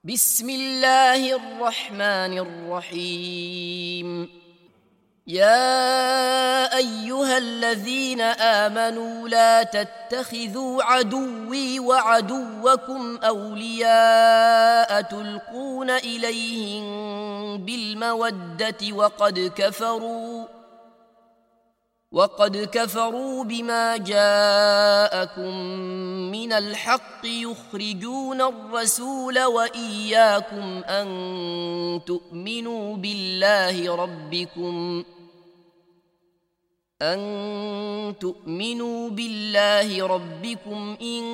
بسم الله الرحمن الرحيم. يا أيها الذين آمنوا لا تتخذوا عدوي وعدوكم أولياء تلقون إليهم بالمودة وقد كفروا بما جاءكم من الحق يخرجون الرسول وإياكم أن تؤمنوا بالله ربكم إن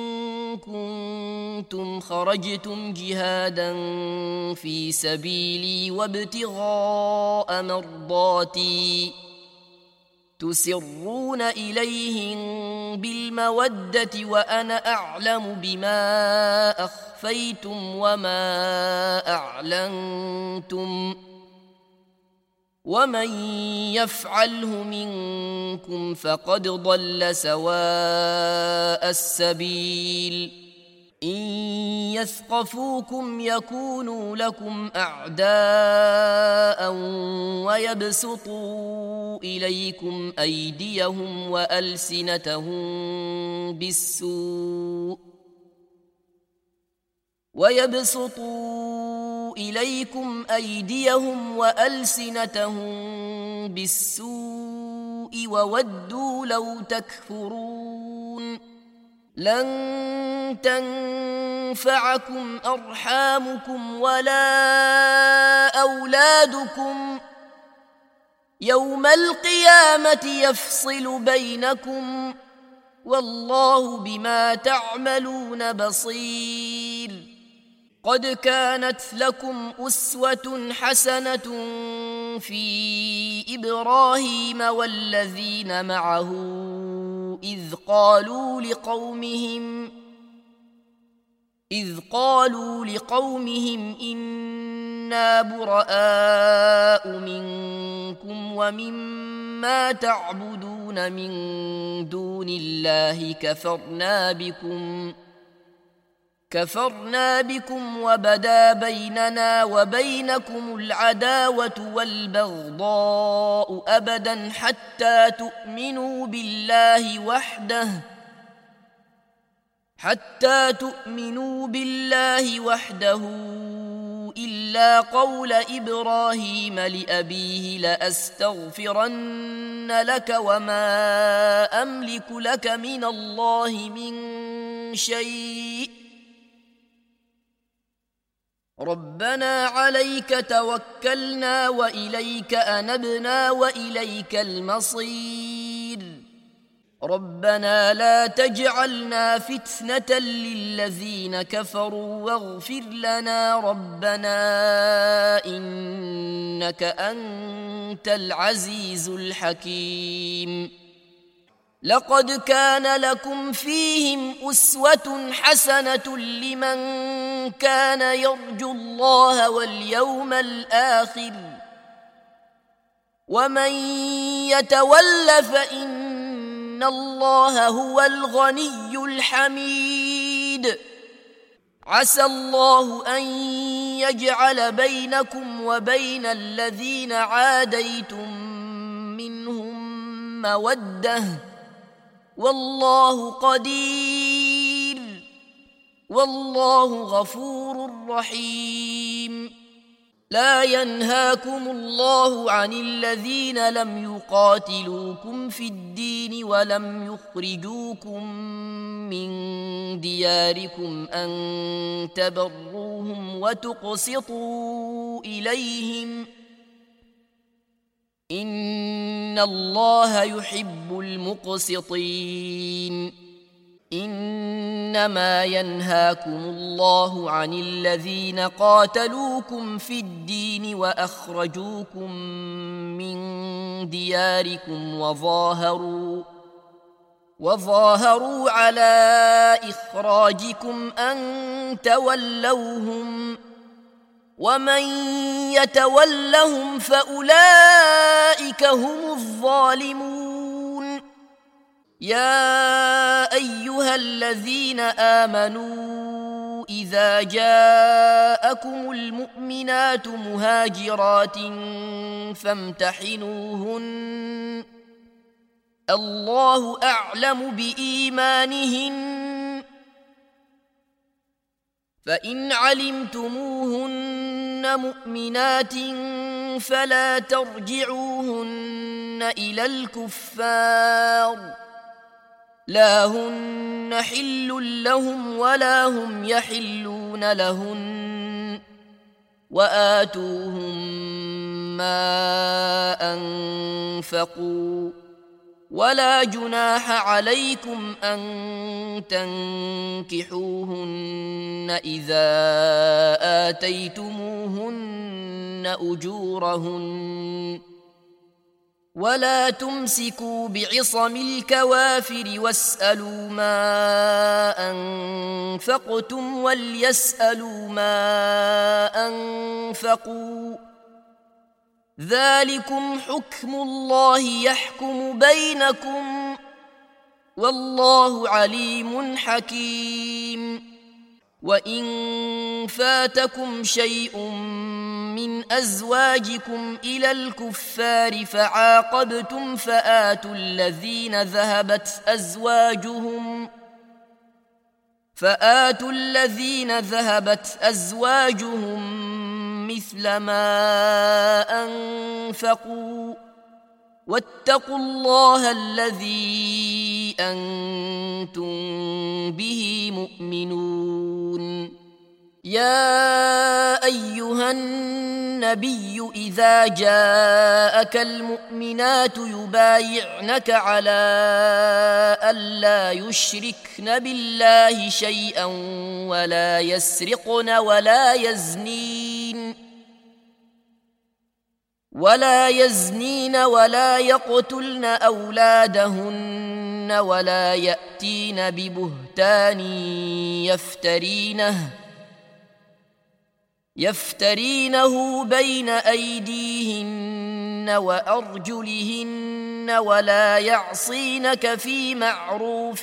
كنتم خرجتم جهادا في سبيلي وابتغاء مرضاتي تسرون إليهم بالمودة وأنا أعلم بما أخفيتم وما أعلنتم ومن يفعله منكم فقد ضل سواء السبيل. إن يثقفوكم يكونوا لكم أعداء ويبسطوا إليكم أيديهم وألسنتهم بالسوء وودوا لو تكفرون. لن تنفعكم أرحامكم ولا أولادكم يوم القيامة يفصل بينكم والله بما تعملون بصير. قد كانت لكم أسوة حسنة في إبراهيم والذين معه إذ قالوا لقومهم إنا براء منكم ومما تعبدون من دون الله كفرنا بكم وبدا بيننا وبينكم العداوة والبغضاء أبدا حتى تؤمنوا بالله وحده إلا قول إبراهيم لأبيه لأستغفرن لك وما أملك لك من الله من شيء ربنا عليك توكلنا وإليك أنبنا وإليك المصير. ربنا لا تجعلنا فتنة للذين كفروا واغفر لنا ربنا إنك أنت العزيز الحكيم. لقد كان لكم فيهم أسوة حسنة لمن كان يرجو الله واليوم الآخر ومن يتول فإن الله هو الغني الحميد. عسى الله أن يجعل بينكم وبين الذين عاديتم منهم مودة والله قدير والله غفور رحيم. لا ينهاكم الله عن الذين لم يقاتلوكم في الدين ولم يخرجوكم من دياركم أن تبروهم وتقسطوا إليهم إن الله يحب المقسطين. إنما ينهاكم الله عن الذين قاتلوكم في الدين وأخرجوكم من دياركم وظاهروا على إخراجكم أن تولوهم ومن يتولهم فأولئك هم الظالمون. يا أيها الذين آمنوا إذا جاءكم جاءكم المؤمنات مهاجرات فامتحنوهن الله أعلم بإيمانهن فإن علمتموهن مؤمنات فلا ترجعوهن إلى الكفار لا هن حل لهم ولا هم يحلون لهن وآتوهم ما أنفقوا ولا جناح عليكم أن تنكحوهن إذا آتيتموهن أجورهن ولا تمسكوا بعصم الكوافر واسألوا ما أنفقتم وليسألوا ما أنفقوا ذلكم حكم الله يحكم بينكم والله عليم حكيم وإن فاتكم شيء من أزواجكم إلى الكفار فعاقبتم فآتوا الذين ذهبت أزواجهم مثل ما أنفقوا واتقوا الله الذي أنتم به مؤمنون يا أيها النبي إذا جاءك المؤمنات يبايعنك على ألا يشركن بالله شيئا ولا يسرقن ولا يزنين ولا يقتلن أولادهن ولا يأتين ببهتان يفترينه بين أيديهن وأرجلهن ولا يعصينك في معروف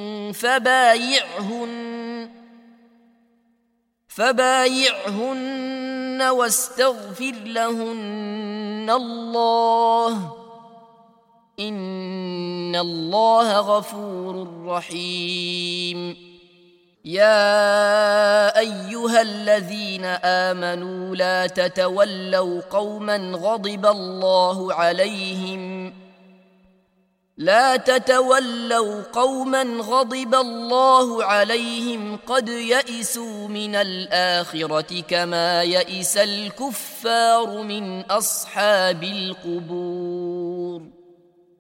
فبايعهن واستغفر لهن الله إن الله غفور رحيم يا أيها الذين آمنوا لا تتولوا قوما غضب الله عليهم قد يئسوا من الآخرة كما يئس الكفار من أصحاب القبور